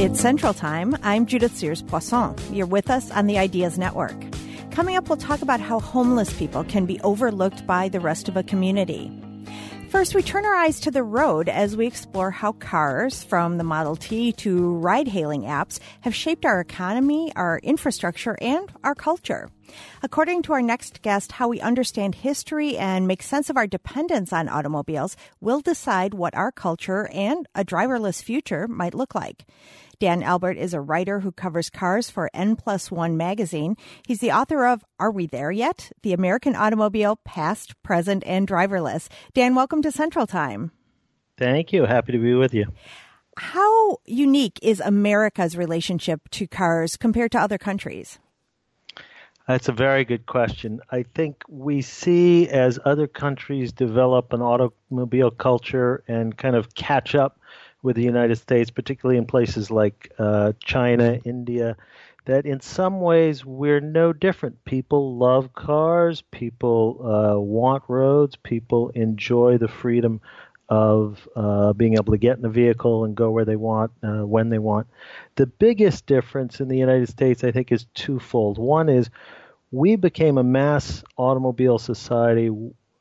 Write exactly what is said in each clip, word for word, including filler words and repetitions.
It's Central Time. I'm Judith Sears-Poisson. You're with us on the Ideas Network. Coming up, we'll talk about how homeless people can be overlooked by the rest of a community. First, we turn our eyes to the road as we explore how cars, from the Model T to ride-hailing apps, have shaped our economy, our infrastructure, and our culture. According to our next guest, how we understand history and make sense of our dependence on automobiles will decide what our culture and a driverless future might look like. Dan Albert is a writer who covers cars for N plus one magazine. He's the author of Are We There Yet? The American Automobile, Past, Present, and Driverless. Dan, welcome to Central Time. Thank you. Happy to be with you. How unique is America's relationship to cars compared to other countries? That's a very good question. I think we see as other countries develop an automobile culture and kind of catch up with the United States, particularly in places like uh, China, India, that in some ways we're no different. People love cars, people uh, want roads, people enjoy the freedom of uh, being able to get in a vehicle and go where they want, uh, when they want. The biggest difference in the United States, I think, is twofold. One is we became a mass automobile society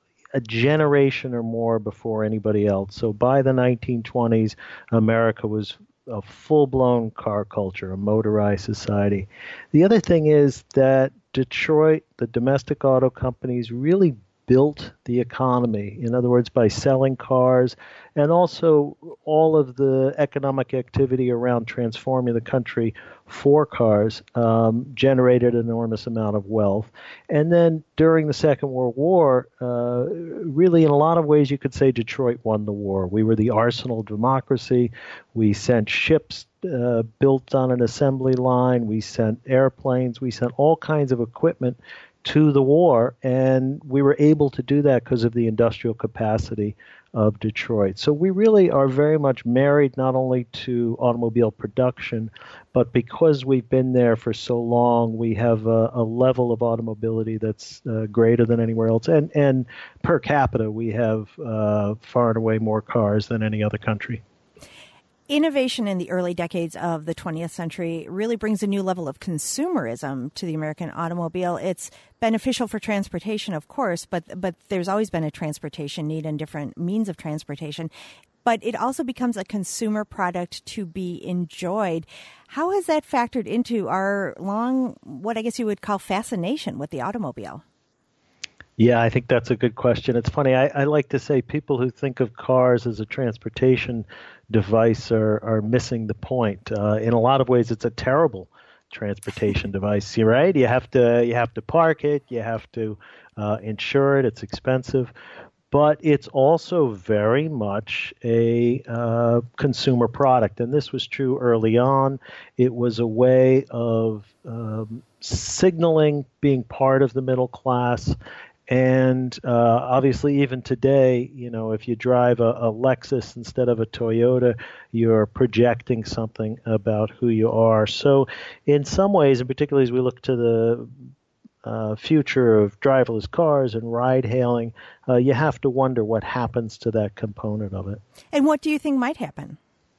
a generation or more before anybody else. So by the nineteen twenties, America was a full-blown car culture, a motorized society. The other thing is that Detroit, the domestic auto companies, really built the economy. In other words, by selling cars and also all of the economic activity around transforming the country for cars um, generated an enormous amount of wealth. And then during the Second World War, uh, really in a lot of ways you could say Detroit won the war. We were the arsenal of democracy. We sent ships uh, built on an assembly line. We sent airplanes. We sent all kinds of equipment to the war, and we were able to do that because of the industrial capacity of Detroit. So we really are very much married not only to automobile production, but because we've been there for so long, we have a, a level of automobility that's uh, greater than anywhere else. And, and per capita, we have uh, far and away more cars than any other country. Innovation in the early decades of the twentieth century really brings a new level of consumerism to the American automobile. It's beneficial for transportation, of course, but but there's always been a transportation need and different means of transportation. But it also becomes a consumer product to be enjoyed. How has that factored into our long, what I guess you would call fascination with the automobile? Yeah, I think that's a good question. It's funny. I, I like to say people who think of cars as a transportation device are, are missing the point. Uh, in a lot of ways, it's a terrible transportation device. You're right. You have to you have to park it. You have to uh, insure it. It's expensive. But it's also very much a uh, consumer product. And this was true early on. It was a way of um, signaling being part of the middle class. And uh, obviously, even today, you know, if you drive a, a Lexus instead of a Toyota, you're projecting something about who you are. So in some ways, and particularly as we look to the uh, future of driverless cars and ride-hailing, uh, you have to wonder what happens to that component of it. And what do you think might happen?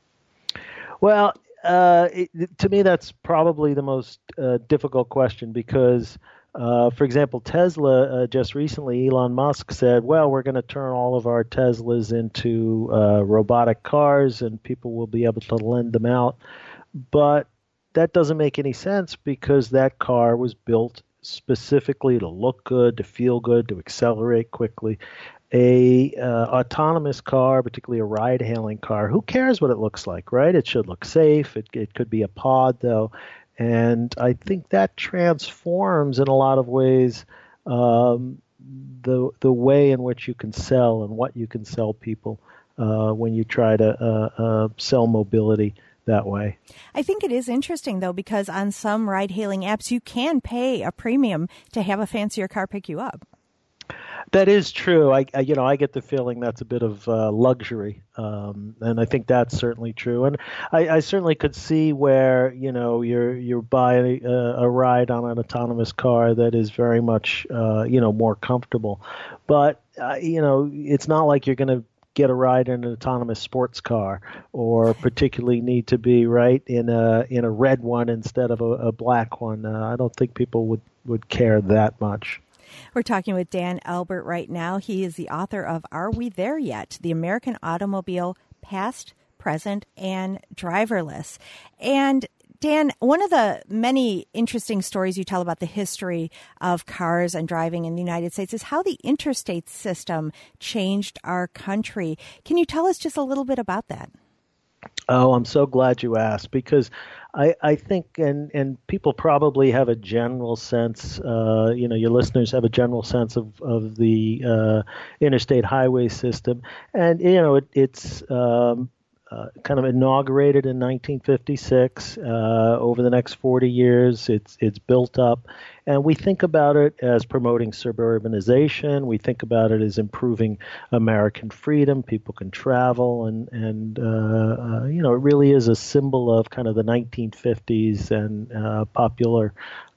Well, uh, it, to me, that's probably the most uh, difficult question because Uh, for example, Tesla, uh, just recently, Elon Musk said, well, we're going to turn all of our Teslas into uh, robotic cars and people will be able to lend them out. But that doesn't make any sense because that car was built specifically to look good, to feel good, to accelerate quickly. A uh, autonomous car, particularly a ride-hailing car, who cares what it looks like, right? It should look safe. It, it could be a pod, though. And I think that transforms in a lot of ways um, the the way in which you can sell and what you can sell people uh, when you try to uh, uh, sell mobility that way. I think it is interesting, though, because on some ride-hailing apps, you can pay a premium to have a fancier car pick you up. That is true. I, I, you know, I get the feeling that's a bit of uh, luxury, um, and I think that's certainly true. And I, I certainly could see where, you know, you're you're buying a, a ride on an autonomous car that is very much, uh, you know, more comfortable. But uh, you know, it's not like you're going to get a ride in an autonomous sports car, or particularly need to be right in a in a red one instead of a, a black one. Uh, I don't think people would, would care that much. We're talking with Dan Albert right now. He is the author of Are We There Yet? The American Automobile, Past, Present, and Driverless. And Dan, one of the many interesting stories you tell about the history of cars and driving in the United States is how the interstate system changed our country. Can you tell us just a little bit about that? Oh, I'm so glad you asked, because I, I think, and, and people probably have a general sense, uh, you know, your listeners have a general sense of, of the uh, interstate highway system. And, you know, it, it's um, uh, kind of inaugurated in nineteen fifty-six. Uh, over the next forty years, it's it's built up. And we think about it as promoting suburbanization. We think about it as improving American freedom. People can travel, and and uh, uh, you know, it really is a symbol of kind of the nineteen fifties and uh, popular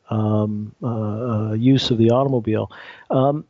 um, uh, uh, use of the automobile. Um,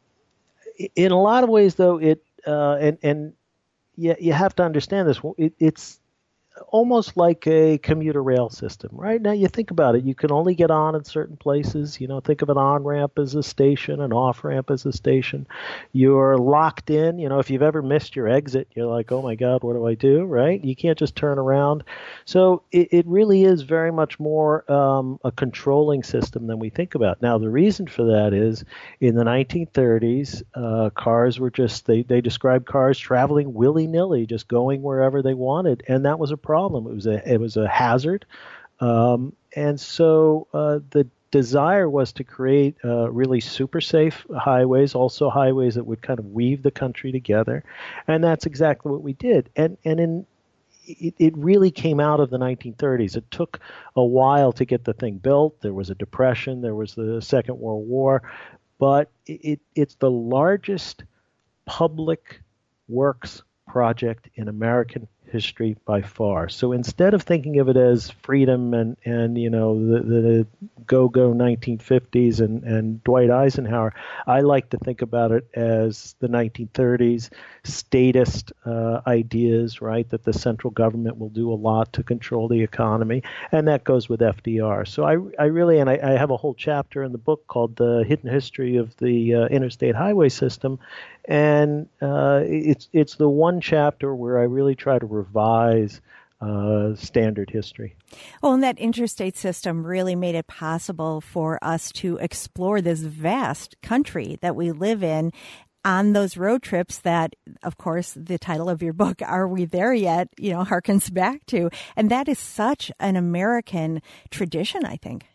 in a lot of ways, though, it uh, and and you, you have to understand this. It, it's almost like a commuter rail system, right? Now you think about it, you can only get on in certain places. You know, think of an on-ramp as a station, an off-ramp as a station. You're locked in. You know, if you've ever missed your exit, you're like, oh my God, what do I do, right? You can't just turn around. So it, it really is very much more um, a controlling system than we think about. Now, the reason for that is in the nineteen thirties, uh, cars were just, they, they described cars traveling willy-nilly, just going wherever they wanted, and that was a problem. It was a it was a hazard, um, and so uh, the desire was to create uh, really super safe highways, also highways that would kind of weave the country together, and that's exactly what we did. And and in it, it really came out of the nineteen thirties. It took a while to get the thing built. There was a depression. There was the Second World War, but it, it's the largest public works project in American history by far. So instead of thinking of it as freedom and, and you know, the, the go-go nineteen fifties and, and Dwight Eisenhower, I like to think about it as the nineteen thirties statist uh, ideas, right, that the central government will do a lot to control the economy, and that goes with F D R. So I, I really, and I, I have a whole chapter in the book called The Hidden History of the uh, Interstate Highway System, and uh, it's it's the one chapter where I really try to revise uh, standard history. Well, and that interstate system really made it possible for us to explore this vast country that we live in on those road trips that, of course, the title of your book, Are We There Yet?, you know, harkens back to. And that is such an American tradition, I think.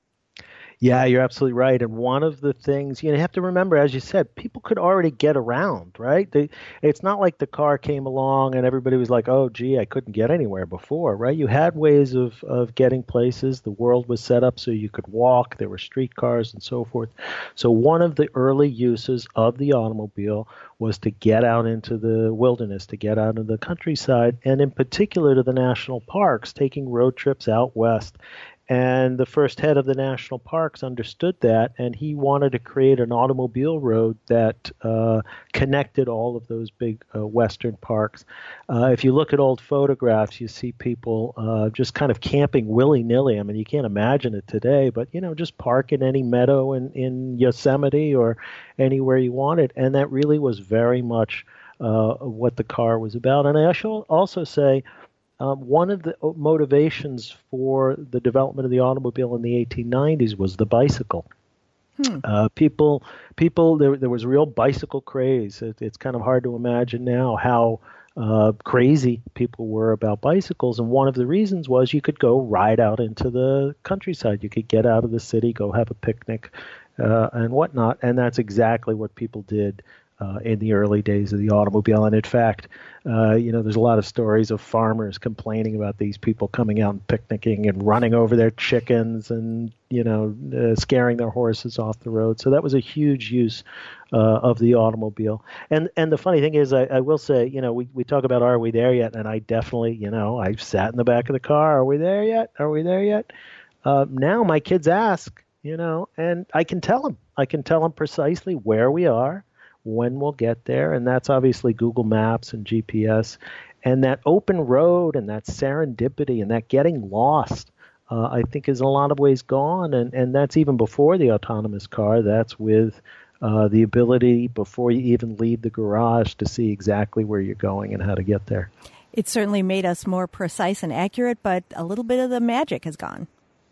Yeah, you're absolutely right. And one of the things, you know, you have to remember, as you said, people could already get around, right? They, it's not like the car came along and everybody was like, oh, gee, I couldn't get anywhere before, right? You had ways of, of getting places. The world was set up so you could walk. There were streetcars and so forth. So one of the early uses of the automobile was to get out into the wilderness, to get out into the countryside, and in particular to the national parks, taking road trips out west. And the first head of the national parks understood that, and he wanted to create an automobile road that uh, connected all of those big uh, western parks. Uh, if you look at old photographs, you see people uh, just kind of camping willy-nilly. I mean, you can't imagine it today, but, you know, just park in any meadow in, in Yosemite or anywhere you wanted. And that really was very much uh, what the car was about. And I should also say, Um, one of the motivations for the development of the automobile in the eighteen nineties was the bicycle. Hmm. Uh, people, people, there, there was a real bicycle craze. It, it's kind of hard to imagine now how uh, crazy people were about bicycles. And one of the reasons was you could go ride out into the countryside. You could get out of the city, go have a picnic, uh, and whatnot. And that's exactly what people did Uh, in the early days of the automobile. And in fact, uh, you know, there's a lot of stories of farmers complaining about these people coming out and picnicking and running over their chickens and, you know, uh, scaring their horses off the road. So that was a huge use uh, of the automobile. And and the funny thing is, I, I will say, you know, we, we talk about Are We There Yet? And I definitely, you know, I've sat in the back of the car. Are we there yet? Are we there yet? Uh, now my kids ask, you know, and I can tell them. I can tell them precisely where we are, when we'll get there, and that's obviously Google Maps and G P S. And that open road and that serendipity and that getting lost, uh, I think, is in a lot of ways gone. And, and that's even before the autonomous car. That's with uh, the ability, before you even leave the garage, to see exactly where you're going and how to get there. It certainly made us more precise and accurate, but a little bit of the magic has gone.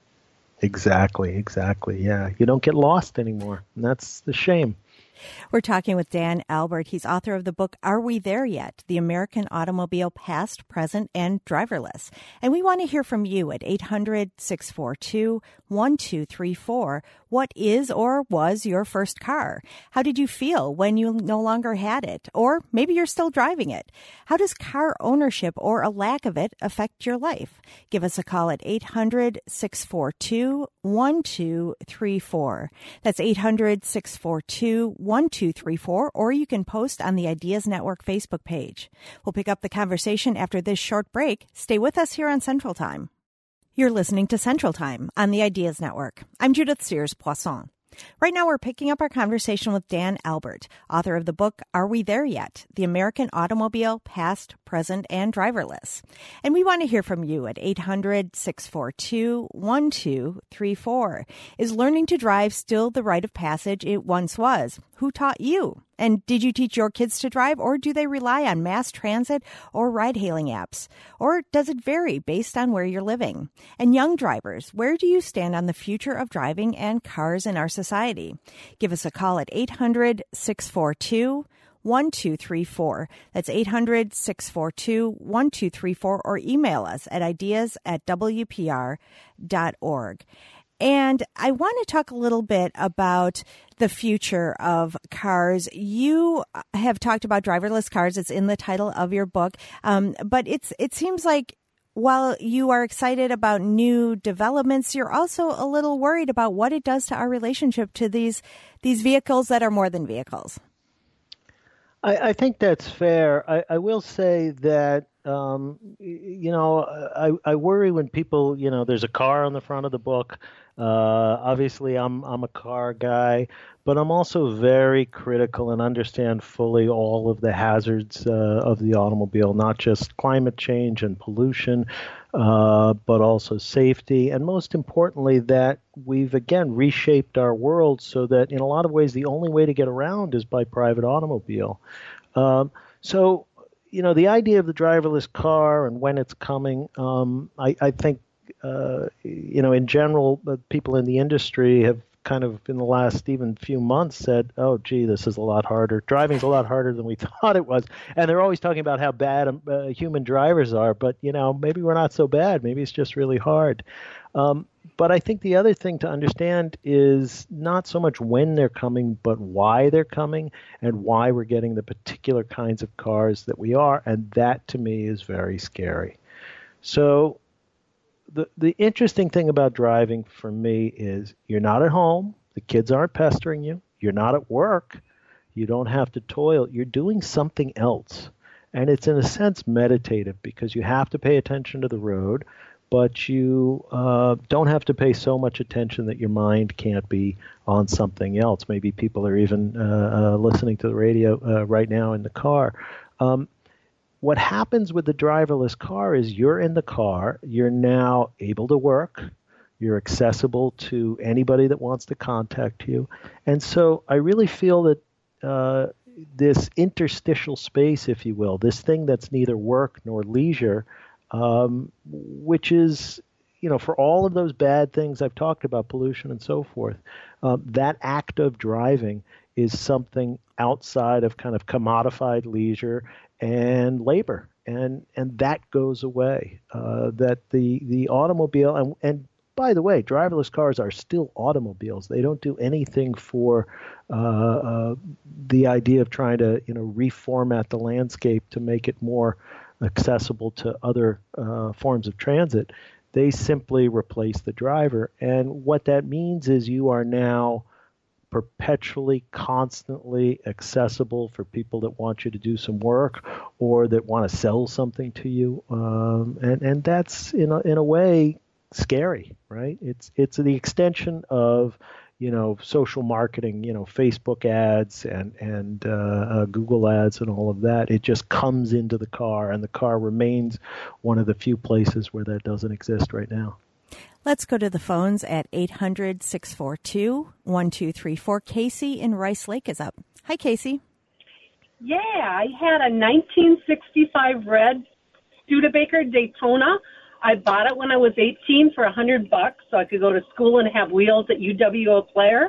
Exactly, exactly. Yeah, you don't get lost anymore, and that's the shame. We're talking with Dan Albert. He's author of the book, Are We There Yet? The American Automobile Past, Present, and Driverless. And we want to hear from you at eight hundred, six four two, one two three four. What is or was your first car? How did you feel when you no longer had it? Or maybe you're still driving it. How does car ownership or a lack of it affect your life? Give us a call at eight hundred, six four two, one two three four. That's eight hundred, six four two, one two three four, or you can post on the Ideas Network Facebook page. We'll pick up the conversation after this short break. Stay with us here on Central Time. You're listening to Central Time on the Ideas Network. I'm Judith Sears Poisson. Right now, we're picking up our conversation with Dan Albert, author of the book, Are We There Yet? The American Automobile Past, Present, and Driverless. And we want to hear from you at eight hundred, six four two, one two three four. Is learning to drive still the rite of passage it once was? Who taught you? And did you teach your kids to drive, or do they rely on mass transit or ride-hailing apps? Or does it vary based on where you're living? And young drivers, where do you stand on the future of driving and cars in our society? Give us a call at eight hundred, six four two, one two three four. That's eight hundred, six four two, one two three four, or email us at ideas at w p r dot org. And I want to talk a little bit about the future of cars. You have talked about driverless cars. It's in the title of your book. Um, but it's it seems like while you are excited about new developments, you're also a little worried about what it does to our relationship to these these vehicles that are more than vehicles. I, I think that's fair. I, I will say that, um, you know, I, I worry when people, you know, there's a car on the front of the book. Uh, obviously, I'm I'm a car guy, but I'm also very critical and understand fully all of the hazards uh, of the automobile, not just climate change and pollution, uh, but also safety, and most importantly, that we've again reshaped our world so that in a lot of ways the only way to get around is by private automobile. Um, so, you know, the idea of the driverless car and when it's coming, um, I, I think. Uh, you know, in general, uh, people in the industry have kind of in the last even few months said, oh, gee, this is a lot harder. Driving's a lot harder than we thought it was. And they're always talking about how bad um, uh, human drivers are. But, you know, maybe we're not so bad. Maybe it's just really hard. Um, but I think the other thing to understand is not so much when they're coming, but why they're coming and why we're getting the particular kinds of cars that we are. And that, to me, is very scary. So The the interesting thing about driving for me is you're not at home, the kids aren't pestering you, you're not at work, you don't have to toil, you're doing something else. And it's in a sense meditative because you have to pay attention to the road, but you uh, don't have to pay so much attention that your mind can't be on something else. Maybe people are even uh, uh, listening to the radio uh, right now in the car. Um, What happens with the driverless car is you're in the car, you're now able to work, you're accessible to anybody that wants to contact you. And so I really feel that uh, this interstitial space, if you will, this thing that's neither work nor leisure, um, which is, you know, for all of those bad things I've talked about, pollution and so forth, uh, that act of driving is something outside of kind of commodified leisure and labor, and and that goes away. Uh, that the the automobile, and, and by the way, driverless cars are still automobiles. They don't do anything for uh, uh, the idea of trying to you know reformat the landscape to make it more accessible to other uh, forms of transit. They simply replace the driver, and what that means is you are now perpetually, constantly accessible for people that want you to do some work or that want to sell something to you. Um, and, and that's, in a, in a way, scary, right? It's it's the extension of, you know, social marketing, you know, Facebook ads and and uh, uh, Google ads and all of that. It just comes into the car, and the car remains one of the few places where that doesn't exist right now. Let's go to the phones at eight hundred, six four two, one two three four. Casey in Rice Lake is up. Hi, Casey. Yeah, I had a nineteen sixty-five red Studebaker Daytona. I bought it when I was eighteen for a hundred bucks, so I could go to school and have wheels at U W Eau Claire.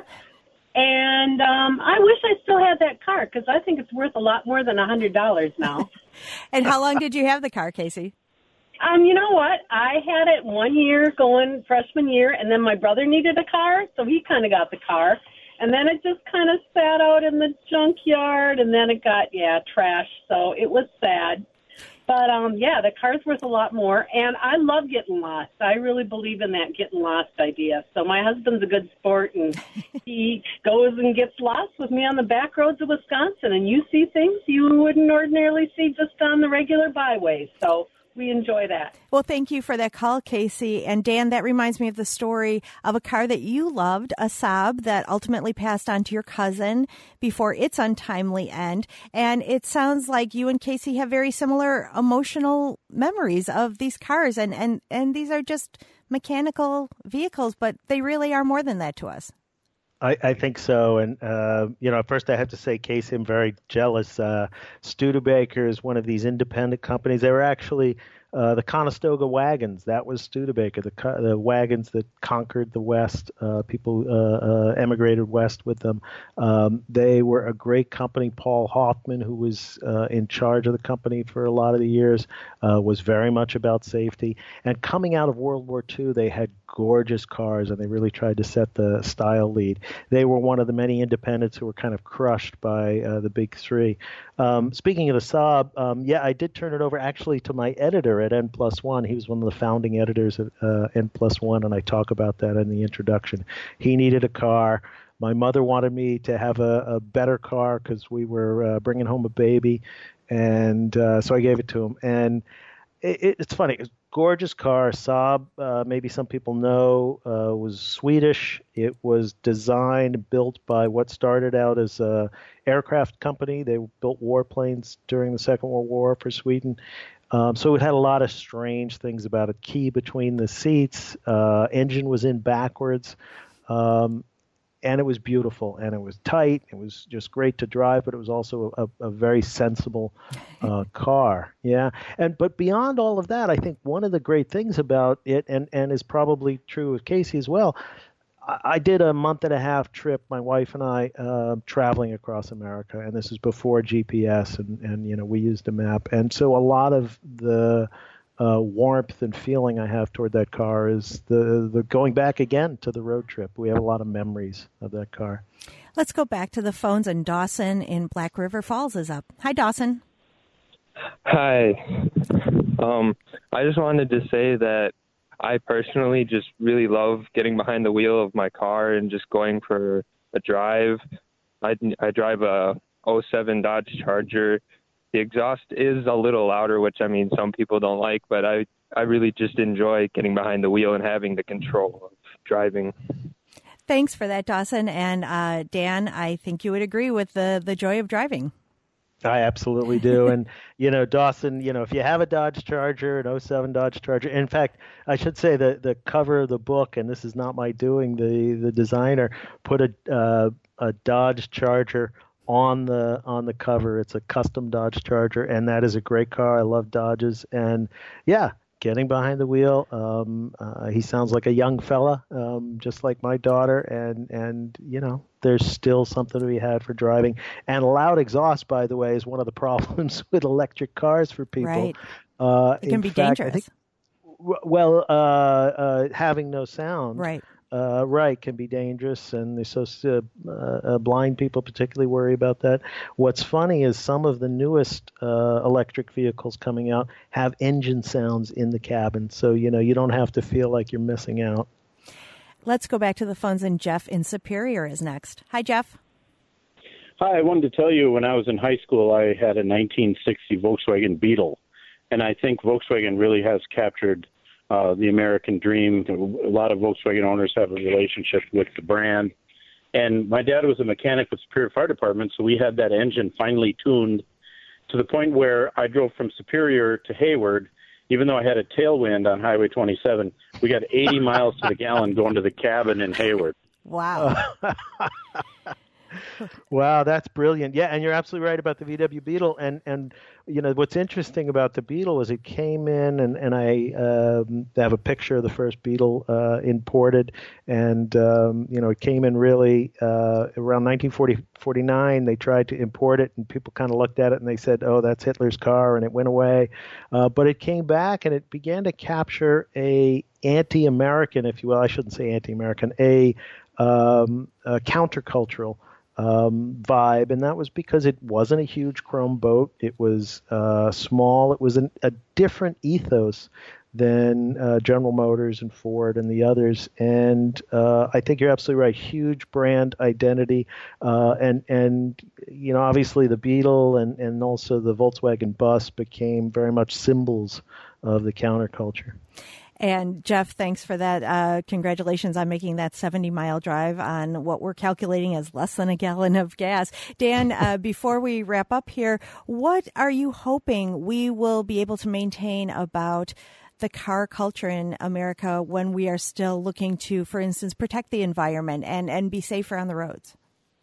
And um, I wish I still had that car because I think it's worth a lot more than a hundred dollars now. And how long did you have the car, Casey? Um, you know what? I had it one year going freshman year, and then my brother needed a car, so he kind of got the car. And then it just kind of sat out in the junkyard, and then it got, yeah, trashed. So it was sad. But, um, yeah, the car's worth a lot more. And I love getting lost. I really believe in that getting lost idea. So my husband's a good sport, and he goes and gets lost with me on the back roads of Wisconsin. And you see things you wouldn't ordinarily see just on the regular byways. So we enjoy that. Well, thank you for that call, Casey. And Dan, that reminds me of the story of a car that you loved, a Saab, that ultimately passed on to your cousin before its untimely end. And it sounds like you and Casey have very similar emotional memories of these cars. And, and, and these are just mechanical vehicles, but they really are more than that to us. I, I think so. And, uh, you know, first I have to say, Casey, I'm very jealous. Uh, Studebaker is one of these independent companies. They were actually uh, the Conestoga wagons. That was Studebaker, the, the wagons that conquered the West. Uh, people uh, uh, emigrated west with them. Um, they were a great company. Paul Hoffman, who was uh, in charge of the company for a lot of the years, uh, was very much about safety. And coming out of World War Two, they had gorgeous cars, and they really tried to set the style lead. They were one of the many independents who were kind of crushed by uh, the big three. Um, speaking of the Saab, um, yeah, I did turn it over actually to my editor at N Plus One. He was one of the founding editors at uh, N Plus One, and I talk about that in the introduction. He needed a car. My mother wanted me to have a, a better car because we were uh, bringing home a baby, and uh, so I gave it to him. And it, it, it's funny. It's gorgeous car. Saab, uh, maybe some people know, uh, was Swedish. It was designed and built by what started out as a aircraft company. They built warplanes during the Second World War for Sweden. Um, so it had a lot of strange things about it. Key between the seats. Uh, engine was in backwards. Um, And it was beautiful, and it was tight. It was just great to drive, but it was also a, a very sensible uh, car. Yeah, and but beyond all of that, I think one of the great things about it, and, and is probably true of Casey as well, I, I did a month and a half trip, my wife and I, uh, traveling across America, and this is before G P S, and, and you know we used a map, and so a lot of the Uh, warmth and feeling I have toward that car is the, the going back again to the road trip. We have a lot of memories of that car. Let's go back to the phones, and Dawson in Black River Falls is up. Hi, Dawson. Hi. Um, I just wanted to say that I personally just really love getting behind the wheel of my car and just going for a drive. I, I drive a oh seven Dodge Charger. The exhaust is a little louder, which, I mean, some people don't like, but I, I really just enjoy getting behind the wheel and having the control of driving. Thanks for that, Dawson. And uh, Dan, I think you would agree with the, the joy of driving. I absolutely do. And, you know, Dawson, you know, if you have a Dodge Charger, an oh seven Dodge Charger, in fact, I should say the, the cover of the book, and this is not my doing, the, the designer put a, uh, a Dodge Charger on the on the cover. It's a custom Dodge Charger, and that is a great car. I love Dodges, and yeah, getting behind the wheel. Um, uh, he sounds like a young fella, um, just like my daughter, and and you know, there's still something to be had for driving. And loud exhaust, by the way, is one of the problems with electric cars for people. Right. Uh, it can be fact, dangerous. I think, well, uh, uh, having no sound. Right. Uh, right, can be dangerous, and so uh, uh, blind people particularly worry about that. What's funny is some of the newest uh, electric vehicles coming out have engine sounds in the cabin, so you know you don't have to feel like you're missing out. Let's go back to the phones, and Jeff in Superior is next. Hi, Jeff. Hi, I wanted to tell you when I was in high school, I had a nineteen sixty Volkswagen Beetle, and I think Volkswagen really has captured Uh, the American dream. A lot of Volkswagen owners have a relationship with the brand. And my dad was a mechanic with Superior Fire Department, so we had that engine finely tuned to the point where I drove from Superior to Hayward. Even though I had a tailwind on Highway twenty-seven, we got eighty miles to the gallon going to the cabin in Hayward. Wow. Wow, that's brilliant. Yeah, and you're absolutely right about the V W Beetle. And, and you know, what's interesting about the Beetle is it came in, and, and I um, have a picture of the first Beetle uh, imported. And, um, you know, it came in really uh, around nineteen forty, forty-nine. They tried to import it, and people kind of looked at it, and they said, oh, that's Hitler's car, and it went away. Uh, but it came back, and it began to capture a anti-American, if you will. I shouldn't say anti-American, a, um, a countercultural Um, vibe, and that was because it wasn't a huge chrome boat. It was uh, small. It was an, a different ethos than uh, General Motors and Ford and the others. And uh, I think you're absolutely right. Huge brand identity, uh, and and you know obviously the Beetle and and also the Volkswagen Bus became very much symbols of the counterculture. And Jeff, thanks for that. Uh, congratulations on making that seventy-mile drive on what we're calculating as less than a gallon of gas. Dan, uh, before we wrap up here, what are you hoping we will be able to maintain about the car culture in America when we are still looking to, for instance, protect the environment and, and be safer on the roads?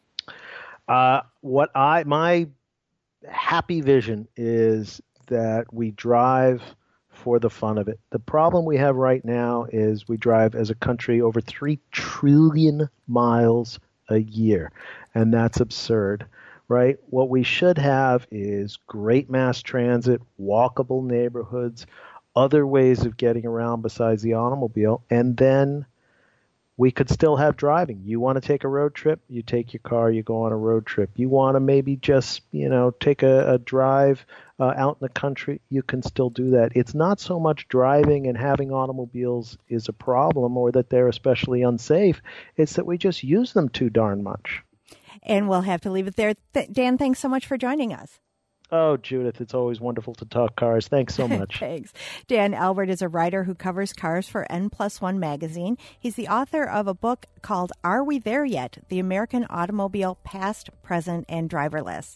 Uh, what I my happy vision is that we drive for the fun of it. The problem we have right now is we drive as a country over three trillion miles a year, and that's absurd, right? What we should have is great mass transit, walkable neighborhoods, other ways of getting around besides the automobile, and then we could still have driving. You want to take a road trip, you take your car, you go on a road trip. You want to maybe just, you know, take a, a drive uh, out in the country, you can still do that. It's not so much driving and having automobiles is a problem or that they're especially unsafe. It's that we just use them too darn much. And we'll have to leave it there. Th- Dan, thanks so much for joining us. Oh, Judith, it's always wonderful to talk cars. Thanks so much. Thanks. Dan Albert is a writer who covers cars for N Plus One magazine. He's the author of a book called Are We There Yet? The American Automobile Past, Present, and Driverless.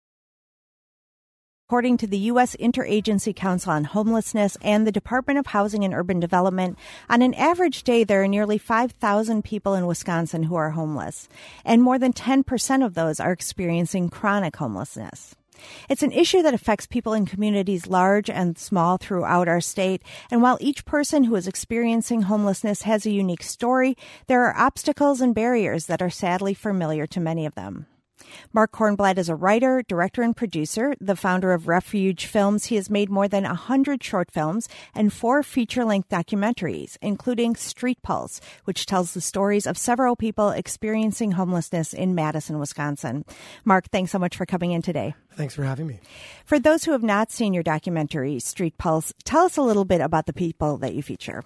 According to the U S Interagency Council on Homelessness and the Department of Housing and Urban Development, on an average day, there are nearly five thousand people in Wisconsin who are homeless, and more than ten percent of those are experiencing chronic homelessness. It's an issue that affects people in communities large and small throughout our state, and while each person who is experiencing homelessness has a unique story, there are obstacles and barriers that are sadly familiar to many of them. Mark Kornblatt is a writer, director, and producer, the founder of Refuge Films. He has made more than one hundred short films and four feature-length documentaries, including Street Pulse, which tells the stories of several people experiencing homelessness in Madison, Wisconsin. Mark, thanks so much for coming in today. Thanks for having me. For those who have not seen your documentary, Street Pulse, tell us a little bit about the people that you feature.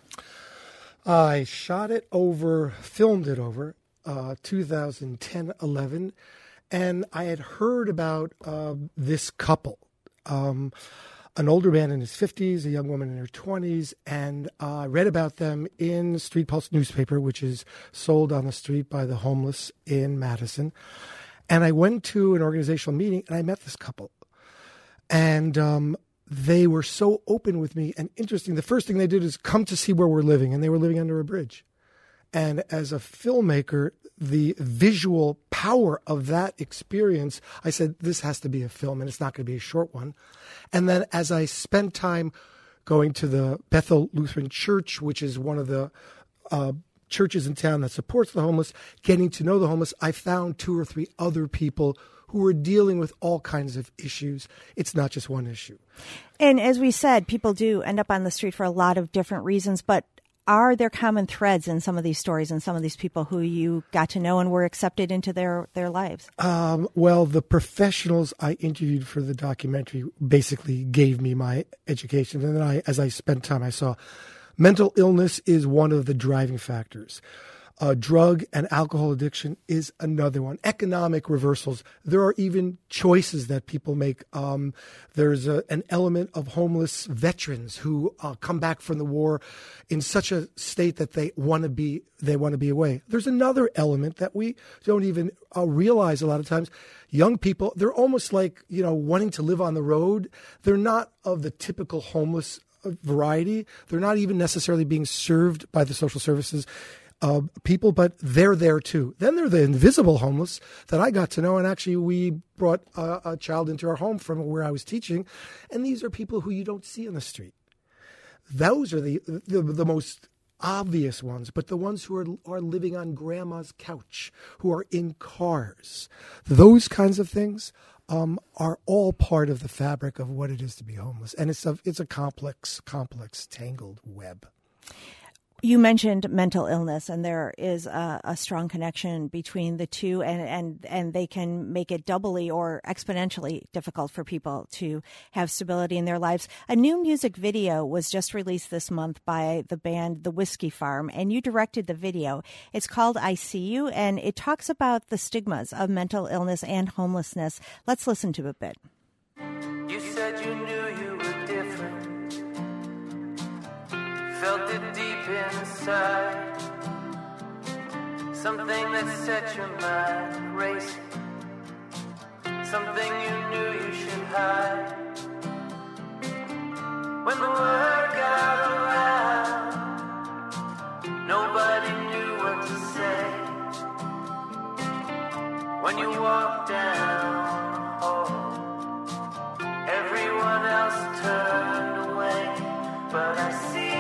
I shot it over, filmed it over, uh, two thousand ten eleven. And I had heard about uh, this couple, um, an older man in his fifties, a young woman in her twenties, and I uh, read about them in Street Pulse newspaper, which is sold on the street by the homeless in Madison. And I went to an organizational meeting, and I met this couple. And um, they were so open with me and interesting. The first thing they did is come to see where we're living, and they were living under a bridge. And as a filmmaker, the visual power of that experience, I said, this has to be a film, and it's not going to be a short one. And then as I spent time going to the Bethel Lutheran Church, which is one of the uh, churches in town that supports the homeless, getting to know the homeless, I found two or three other people who were dealing with all kinds of issues. It's not just one issue. And as we said, people do end up on the street for a lot of different reasons, but are there common threads in some of these stories and some of these people who you got to know and were accepted into their, their lives? Um, well, the professionals I interviewed for the documentary basically gave me my education. And then I, as I spent time, I saw mental illness is one of the driving factors. Uh, drug and alcohol addiction is another one. Economic reversals. There are even choices that people make. Um, there's a, an element of homeless veterans who uh, come back from the war in such a state that they want to be they want to be away. There's another element that we don't even uh, realize a lot of times. Young people, they're almost like, you know, wanting to live on the road. They're not of the typical homeless variety. They're not even necessarily being served by the social services Uh, people, but they're there too. Then there are the invisible homeless that I got to know, and actually we brought a, a child into our home from where I was teaching, and these are people who you don't see on the street. Those are the the, the most obvious ones, but the ones who are are living on grandma's couch, who are in cars, those kinds of things um, are all part of the fabric of what it is to be homeless, and it's a it's a complex, complex, tangled web. You mentioned mental illness, and there is a, a strong connection between the two, and, and, and they can make it doubly or exponentially difficult for people to have stability in their lives. A new music video was just released this month by the band The Whiskey Farm, and you directed the video. It's called I See You, and it talks about the stigmas of mental illness and homelessness. Let's listen to a bit. You said you knew you were different. Felt it deep inside, something that set your mind racing, something you knew you should hide. When the word got around, nobody knew what to say. When you walked down the hall, everyone else turned away, but I see.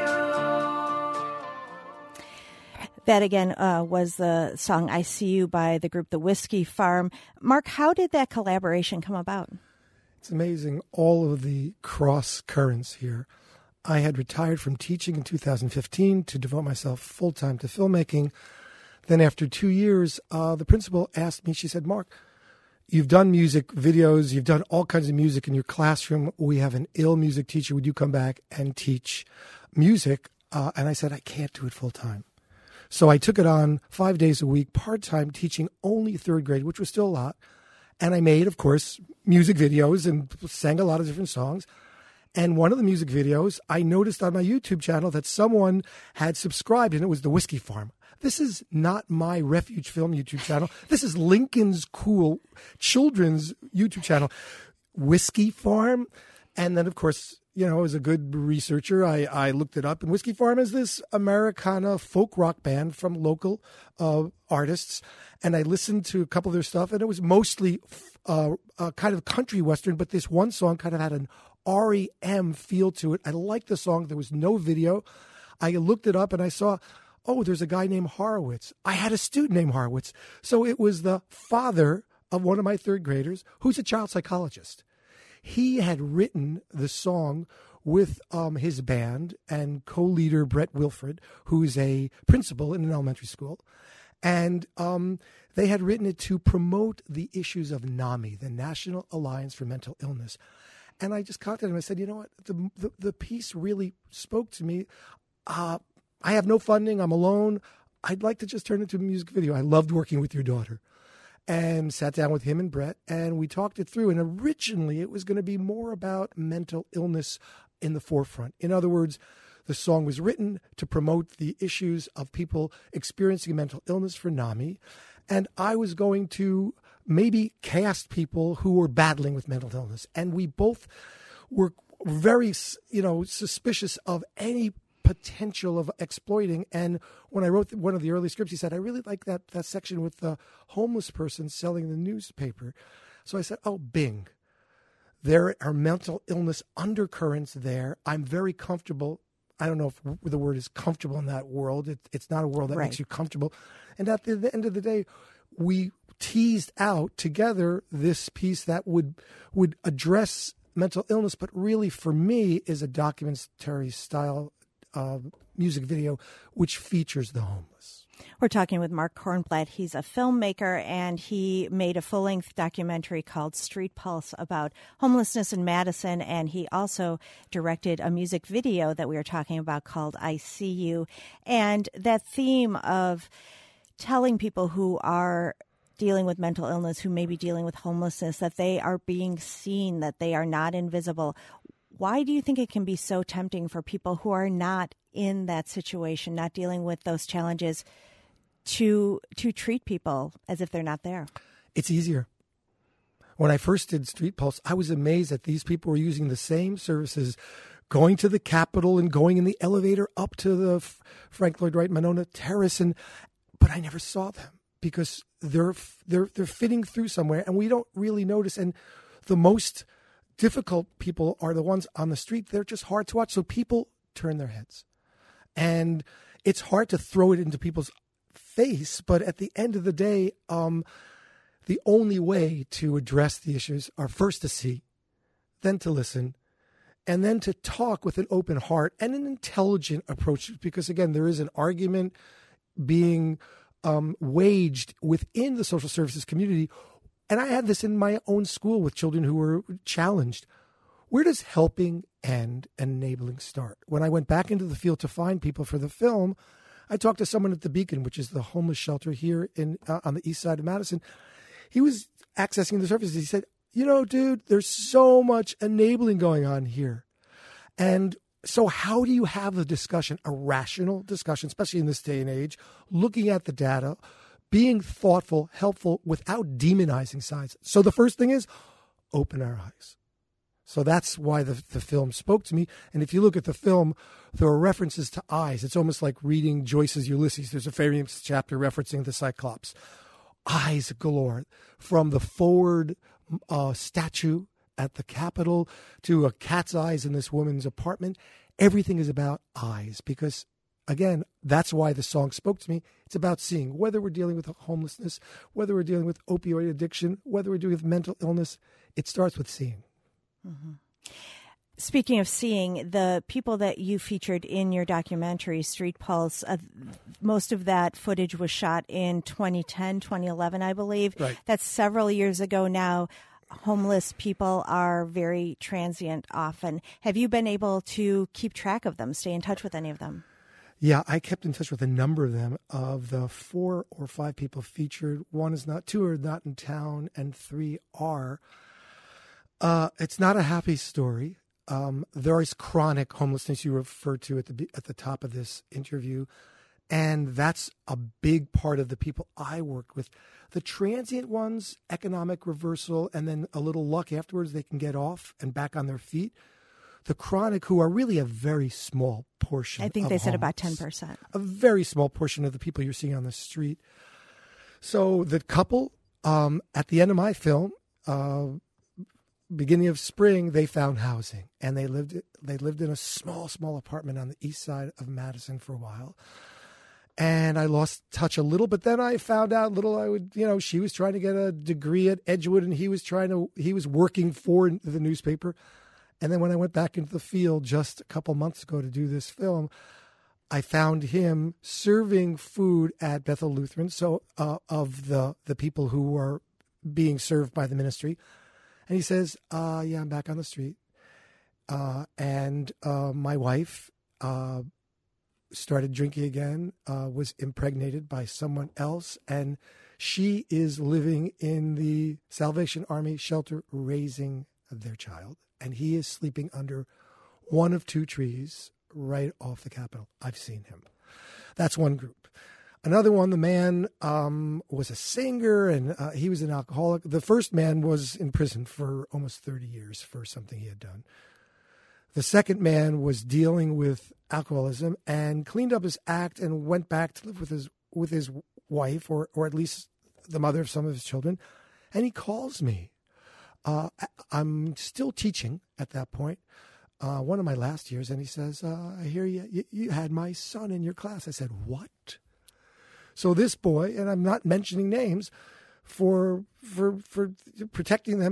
That, again, uh, was the song I See You by the group The Whiskey Farm. Mark, how did that collaboration come about? It's amazing, all of the cross currents here. I had retired from teaching in two thousand fifteen to devote myself full-time to filmmaking. Then after two years, uh, the principal asked me, she said, Mark, you've done music videos, you've done all kinds of music in your classroom. We have an ill music teacher. Would you come back and teach music? Uh, and I said, I can't do it full-time. So I took it on five days a week, part-time, teaching only third grade, which was still a lot. And I made, of course, music videos and sang a lot of different songs. And one of the music videos, I noticed on my YouTube channel that someone had subscribed, and it was The Whiskey Farm. This is not my Refuge Film YouTube channel. This is Lincoln's cool children's YouTube channel, Whiskey Farm. And then, of course, you know, as a good researcher, I, I looked it up. And Whiskey Farm is this Americana folk rock band from local uh, artists. And I listened to a couple of their stuff, and it was mostly uh, uh, kind of country western, but this one song kind of had an R E M feel to it. I liked the song. There was no video. I looked it up, and I saw, oh, there's a guy named Horowitz. I had a student named Horowitz. So it was the father of one of my third graders who's a child psychologist. He had written the song with um, his band and co-leader Brett Wilfred, who's a principal in an elementary school. And um, they had written it to promote the issues of NAMI, the National Alliance for Mental Illness. And I just contacted him. I said, you know what? The, the, the piece really spoke to me. Uh, I have no funding. I'm alone. I'd like to just turn it into a music video. I loved working with your daughter. And sat down with him and Brett, and we talked it through. And originally, it was going to be more about mental illness in the forefront. In other words, the song was written to promote the issues of people experiencing mental illness for NAMI. And I was going to maybe cast people who were battling with mental illness. And we both were very, you know, suspicious of any potential of exploiting. And when I wrote one of the early scripts, he said, I really like that that section with the homeless person selling the newspaper. So I said, oh, bing. There are mental illness undercurrents there. I'm very comfortable. I don't know if the word is comfortable in that world. It, it's not a world that right. makes you comfortable. And at the, the end of the day, we teased out together this piece that would would address mental illness, but really for me is a documentary style uh, music video, which features the homeless. We're talking with Mark Kornblatt. He's a filmmaker, and he made a full-length documentary called Street Pulse about homelessness in Madison, and he also directed a music video that we were talking about called I See You. And that theme of telling people who are dealing with mental illness, who may be dealing with homelessness, that they are being seen, that they are not invisible. Why do you think it can be so tempting for people who are not in that situation, not dealing with those challenges, to to treat people as if they're not there? It's easier. When I first did Street Pulse, I was amazed that these people were using the same services, going to the Capitol and going in the elevator up to the Frank Lloyd Wright Monona Terrace, and but I never saw them because they're they're they're fitting through somewhere, and we don't really notice. And the most difficult people are the ones on the street. They're just hard to watch, so people turn their heads, and it's hard to throw it into people's face, but at the end of the day, um, the only way to address the issues are first to see, then to listen, and then to talk with an open heart and an intelligent approach. Because again, there is an argument being um, waged within the social services community, and I had this in my own school with children who were challenged. Where does helping end and enabling start? When I went back into the field to find people for the film, I talked to someone at the Beacon, which is the homeless shelter here in uh, on the east side of Madison. He was accessing the services. He said, you know, dude, there's so much enabling going on here. And so how do you have a discussion, a rational discussion, especially in this day and age, looking at the data, being thoughtful, helpful, without demonizing science? So the first thing is open our eyes. So that's why the, the film spoke to me. And if you look at the film, there are references to eyes. It's almost like reading Joyce's Ulysses. There's a famous chapter referencing the Cyclops. Eyes galore. From the forward uh, statue at the Capitol to a cat's eyes in this woman's apartment, everything is about eyes. Because, again, that's why the song spoke to me. It's about seeing. Whether we're dealing with homelessness, whether we're dealing with opioid addiction, whether we're dealing with mental illness, it starts with seeing. Mm-hmm. Speaking of seeing, the people that you featured in your documentary, Street Pulse, uh, most of that footage was shot in twenty ten, twenty eleven, I believe. Right. That's several years ago now. Homeless people are very transient often. Have you been able to keep track of them, stay in touch with any of them? Yeah, I kept in touch with a number of them. Of the four or five people featured, one is not, two are not in town, and three are. Uh, it's not a happy story. Um, there is chronic homelessness you referred to at the at the top of this interview, and that's a big part of the people I work with. The transient ones, economic reversal, and then a little luck afterwards, they can get off and back on their feet. The chronic, who are really a very small portion. I think of they said homeless, about ten percent. A very small portion of the people you're seeing on the street. So the couple, um, at the end of my film, uh, beginning of spring, they found housing, and they lived they lived in a small, small apartment on the east side of Madison for a while. And I lost touch a little, but then I found out little. I would, you know, she was trying to get a degree at Edgewood, and he was trying to. He was working for the newspaper. And then when I went back into the field just a couple months ago to do this film, I found him serving food at Bethel Lutheran. So uh, of the the people who are being served by the ministry. And he says, uh, yeah, I'm back on the street. Uh, and uh, my wife uh, started drinking again, uh, was impregnated by someone else, and she is living in the Salvation Army shelter raising their child. And he is sleeping under one of two trees right off the Capitol. I've seen him. That's one group. Another one, the man um, was a singer, and uh, he was an alcoholic. The first man was in prison for almost thirty years for something he had done. The second man was dealing with alcoholism and cleaned up his act and went back to live with his with his wife, or or at least the mother of some of his children. And he calls me. Uh, I'm still teaching at that point, uh, one of my last years, and he says, uh, I hear you, you, you had my son in your class. I said, what? So this boy, and I'm not mentioning names for for for protecting them,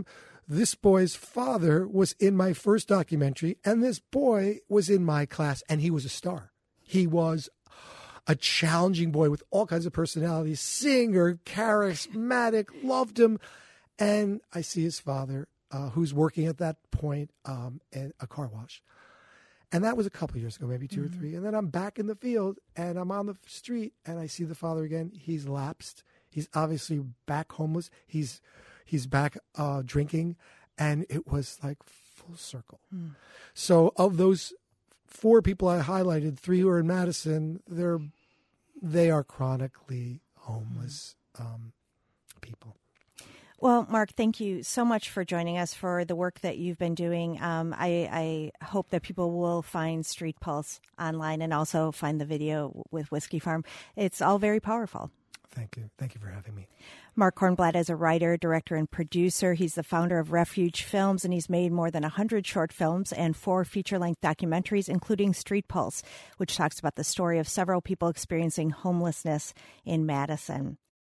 this boy's father was in my first documentary, and this boy was in my class, and he was a star. He was a challenging boy with all kinds of personalities, singer, charismatic, loved him. And I see his father, uh, who's working at that point um, at a car wash. And that was a couple years ago, maybe two mm-hmm. or three. And then I'm back in the field, and I'm on the street, and I see the father again. He's lapsed. He's obviously back homeless. He's he's back uh, drinking. And it was like full circle. Mm. So of those four people I highlighted, three who are in Madison, they're they are chronically homeless um, people. Well, Mark, thank you so much for joining us for the work that you've been doing. Um, I, I hope that people will find Street Pulse online and also find the video with Whiskey Farm. It's all very powerful. Thank you. Thank you for having me. Mark Kornblatt is a writer, director, and producer. He's the founder of Refuge Films, and he's made more than one hundred short films and four feature-length documentaries, including Street Pulse, which talks about the story of several people experiencing homelessness in Madison.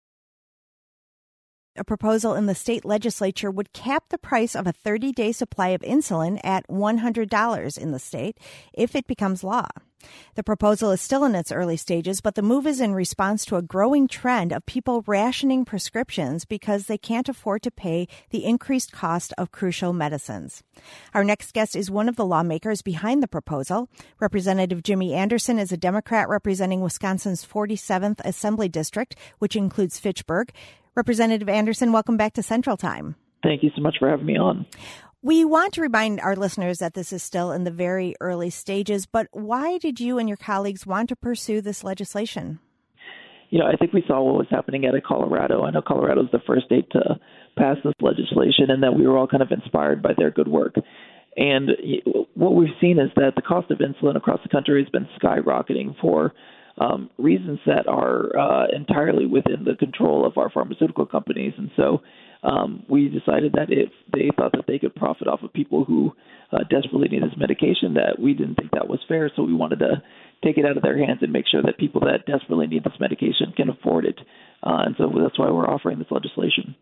A proposal in the state legislature would cap the price of a thirty-day supply of insulin at one hundred dollars in the state if it becomes law. The proposal is still in its early stages, but the move is in response to a growing trend of people rationing prescriptions because they can't afford to pay the increased cost of crucial medicines. Our next guest is one of the lawmakers behind the proposal. Representative Jimmy Anderson is a Democrat representing Wisconsin's forty-seventh Assembly District, which includes Fitchburg. Representative Anderson, welcome back to Central Time. Thank you so much for having me on. We want to remind our listeners that this is still in the very early stages, but why did you and your colleagues want to pursue this legislation? You know, I think we saw what was happening out of Colorado. I know Colorado is the first state to pass this legislation, and that we were all kind of inspired by their good work. And what we've seen is that the cost of insulin across the country has been skyrocketing for um, reasons that are uh, entirely within the control of our pharmaceutical companies. And so um, we decided that if they thought that they could profit off of people who uh, desperately need this medication, that we didn't think that was fair. So we wanted to take it out of their hands and make sure that people that desperately need this medication can afford it. Uh, and so that's why we're offering this legislation.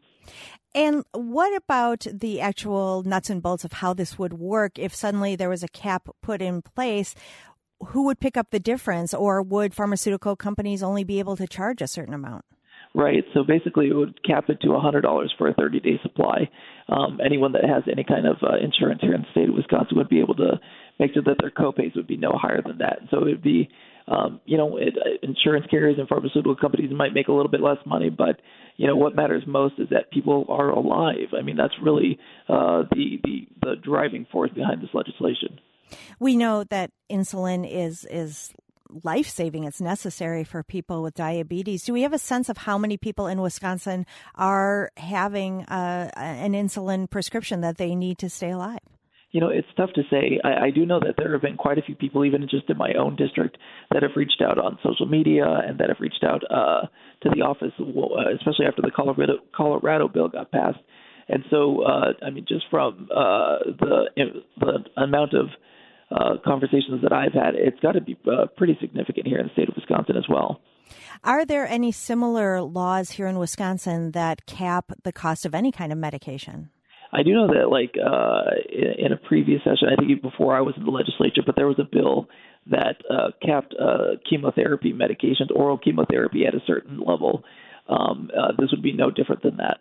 And what about the actual nuts and bolts of how this would work if suddenly there was a cap put in place? Who would pick up the difference, or would pharmaceutical companies only be able to charge a certain amount? Right. So basically it would cap it to one hundred dollars for a thirty-day supply. Um, anyone that has any kind of uh, insurance here in the state of Wisconsin would be able to make sure that their copays would be no higher than that. So it would be, um, you know, it, uh, insurance carriers and pharmaceutical companies might make a little bit less money, but, you know, what matters most is that people are alive. I mean, that's really uh, the, the, the driving force behind this legislation. We know that insulin is is life-saving. It's necessary for people with diabetes. Do we have a sense of how many people in Wisconsin are having uh, an insulin prescription that they need to stay alive? You know, it's tough to say. I, I do know that there have been quite a few people, even just in my own district, that have reached out on social media and that have reached out uh, to the office, especially after the Colorado, Colorado bill got passed. And so, uh, I mean, just from uh, the the amount of Uh, conversations that I've had, it's got to be uh, pretty significant here in the state of Wisconsin as well. Are there any similar laws here in Wisconsin that cap the cost of any kind of medication? I do know that, like, uh, in, in a previous session, I think before I was in the legislature, but there was a bill that uh, capped uh, chemotherapy medications, oral chemotherapy at a certain level. Um, uh, this would be no different than that.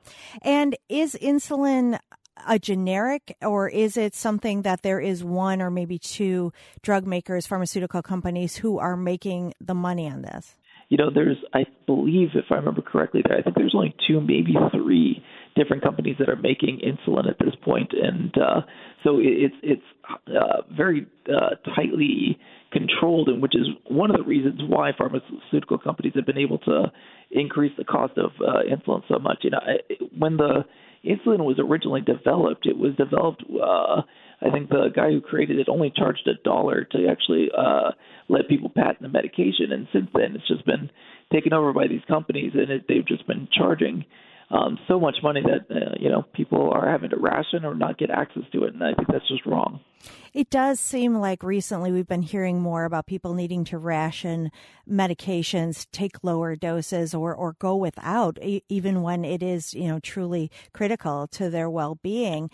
And is insulin a generic, or is it something that there is one or maybe two drug makers, pharmaceutical companies who are making the money on this? You know, there's, I believe, if I remember correctly, there, I think there's only two, maybe three different companies that are making insulin at this point. And uh, so it, it's it's uh, very uh, tightly controlled, and which is one of the reasons why pharmaceutical companies have been able to increase the cost of uh, insulin so much. You know, I, when the insulin was originally developed, it was developed, uh, I think the guy who created it only charged a dollar to actually uh, let people patent the medication. And since then, it's just been taken over by these companies, and it, they've just been charging um, so much money that uh, you know people are having to ration or not get access to it, and I think that's just wrong. It does seem like recently we've been hearing more about people needing to ration medications, take lower doses, or or go without, e- even when it is, you know, truly critical to their well-being.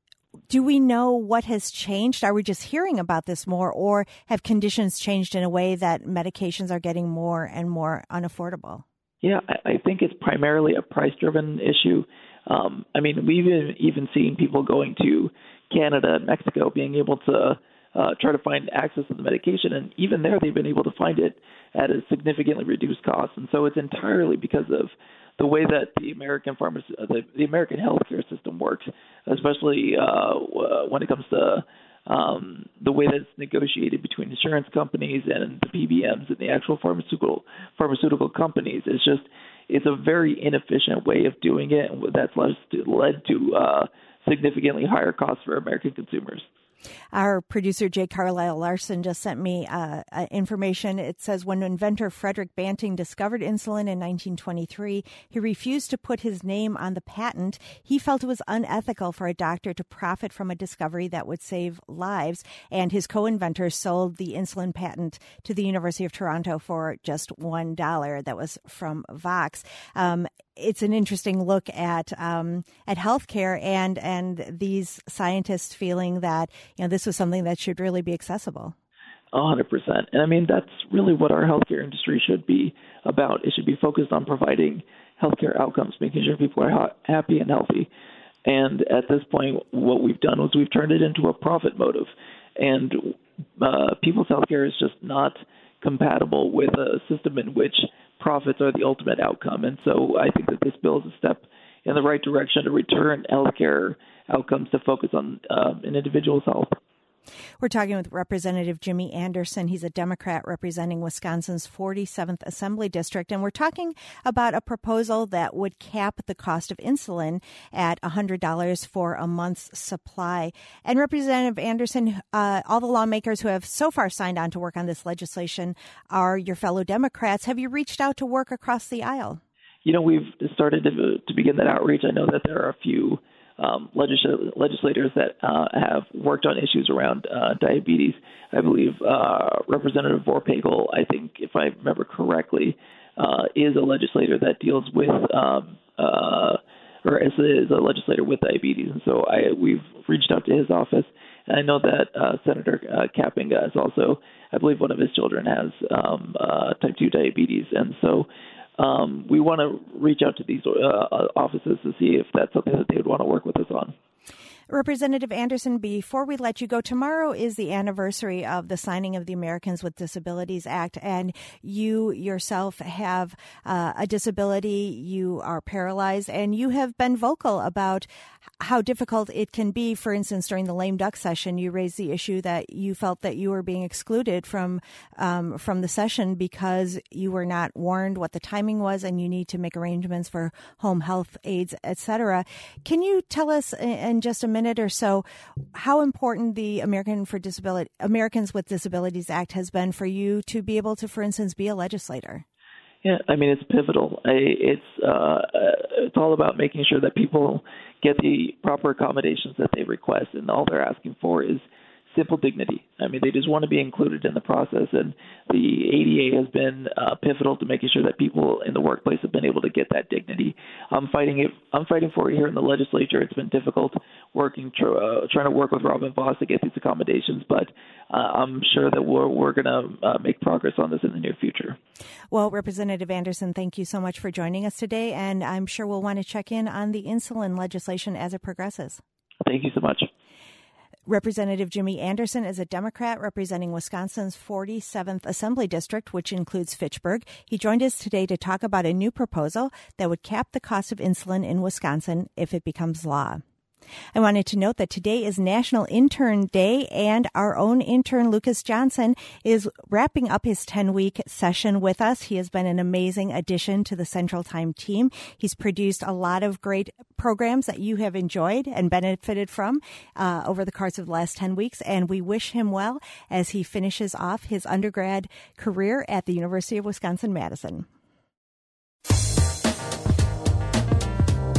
Do we know what has changed? Are we just hearing about this more, or have conditions changed in a way that medications are getting more and more unaffordable? Yeah, I think it's primarily a price-driven issue. Um, I mean, we've even seen people going to Canada and Mexico being able to uh, try to find access to the medication, and even there they've been able to find it at a significantly reduced cost. And so it's entirely because of the way that the American pharmacy, the, the American healthcare system works, especially uh, when it comes to um, the way that it's negotiated between insurance companies and the P B Ms and the actual pharmaceutical pharmaceutical companies. It's just it's a very inefficient way of doing it, and that's led to, led to uh, significantly higher costs for American consumers. Our producer, Jay Carlisle Larson, just sent me uh, uh, information. It says when inventor Frederick Banting discovered insulin in nineteen twenty-three, he refused to put his name on the patent. He felt it was unethical for a doctor to profit from a discovery that would save lives. And his co-inventor sold the insulin patent to the University of Toronto for just one dollar. That was from Vox. Um, It's an interesting look at um, at healthcare and and these scientists feeling that, you know, this was something that should really be accessible. A hundred percent. And I mean, that's really what our healthcare industry should be about. It should be focused on providing healthcare outcomes, making sure people are ha- happy and healthy. And at this point, what we've done was we've turned it into a profit motive. And uh, people's healthcare is just not compatible with a system in which profits are the ultimate outcome. And so I think that this bill is a step in the right direction to return healthcare outcomes to focus on uh, an individual's health. We're talking with Representative Jimmy Anderson. He's a Democrat representing Wisconsin's forty-seventh Assembly District. And we're talking about a proposal that would cap the cost of insulin at one hundred dollars for a month's supply. And Representative Anderson, uh, all the lawmakers who have so far signed on to work on this legislation are your fellow Democrats. Have you reached out to work across the aisle? You know, we've started to, to begin that outreach. I know that there are a few Um, legisl- legislators that uh, have worked on issues around uh, diabetes. I believe uh, Representative Vorpagel, I think, if I remember correctly, uh, is a legislator that deals with, um, uh, or is, is a legislator with diabetes. And so I, we've reached out to his office. And I know that uh, Senator uh, Kapenga is also, I believe one of his children has um, uh, type two diabetes. And so Um, we want to reach out to these uh, offices to see if that's something that they would want to work with us on. Representative Anderson, before we let you go, tomorrow is the anniversary of the signing of the Americans with Disabilities Act, and you yourself have uh, a disability, you are paralyzed, and you have been vocal about how difficult it can be. For instance, during the lame duck session, you raised the issue that you felt that you were being excluded from um, from the session because you were not warned what the timing was, and you need to make arrangements for home health aides, et cetera. Can you tell us in just a minute or so how important the American for Disability Americans with Disabilities Act has been for you to be able to, for instance, be a legislator? Yeah, I mean, it's pivotal. I, it's uh, it's all about making sure that people get the proper accommodations that they request, and all they're asking for is simple dignity. I mean, they just want to be included in the process, and the A D A has been uh, pivotal to making sure that people in the workplace have been able to get that dignity. I'm fighting it. I'm fighting for it here in the legislature. It's been difficult working, tr- uh, trying to work with Robin Vos to get these accommodations, but uh, I'm sure that we're we're going to uh, make progress on this in the near future. Well, Representative Anderson, thank you so much for joining us today, and I'm sure we'll want to check in on the insulin legislation as it progresses. Thank you so much. Representative Jimmy Anderson is a Democrat representing Wisconsin's forty-seventh Assembly District, which includes Fitchburg. He joined us today to talk about a new proposal that would cap the cost of insulin in Wisconsin if it becomes law. I wanted to note that today is National Intern Day, and our own intern, Lucas Johnson, is wrapping up his ten-week session with us. He has been an amazing addition to the Central Time team. He's produced a lot of great programs that you have enjoyed and benefited from uh, over the course of the last ten weeks, and we wish him well as he finishes off his undergrad career at the University of Wisconsin-Madison.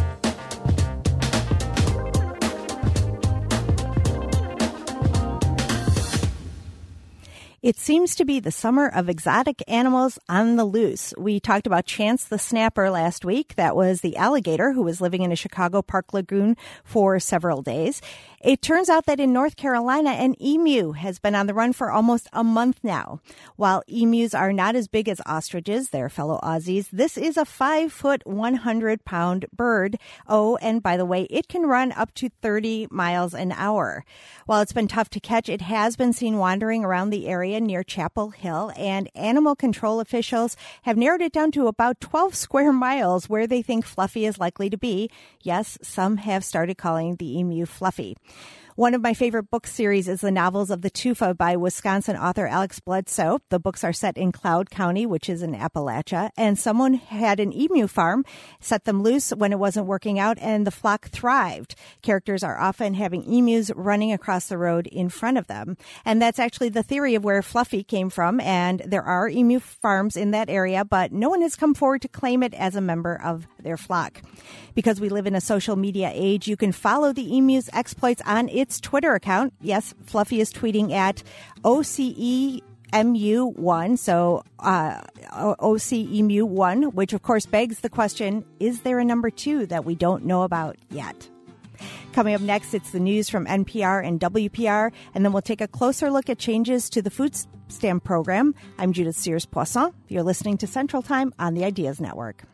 It seems to be the summer of exotic animals on the loose. We talked about Chance the Snapper last week. That was the alligator who was living in a Chicago Park lagoon for several days. It turns out that in North Carolina, an emu has been on the run for almost a month now. While emus are not as big as ostriches, their fellow Aussies, this is a five-foot, one hundred pound bird. Oh, and by the way, it can run up to thirty miles an hour. While it's been tough to catch, it has been seen wandering around the area near Chapel Hill, and animal control officials have narrowed it down to about twelve square miles where they think Fluffy is likely to be. Yes, some have started calling the emu Fluffy. One of my favorite book series is the novels of the Tufa by Wisconsin author Alex Bledsoe. The books are set in Cloud County, which is in Appalachia, and someone had an emu farm, set them loose when it wasn't working out, and the flock thrived. Characters are often having emus running across the road in front of them. And that's actually the theory of where Fluffy came from, and there are emu farms in that area, but no one has come forward to claim it as a member of their flock. Because we live in a social media age, you can follow the emu's exploits on its Twitter account. Yes, Fluffy is tweeting at O C E M U one, so uh, O C E M U one, which of course begs the question, is there a number two that we don't know about yet? Coming up next, it's the news from N P R and W P R, and then we'll take a closer look at changes to the food stamp program. I'm Judith Sears Poisson. You're listening to Central Time on the Ideas Network.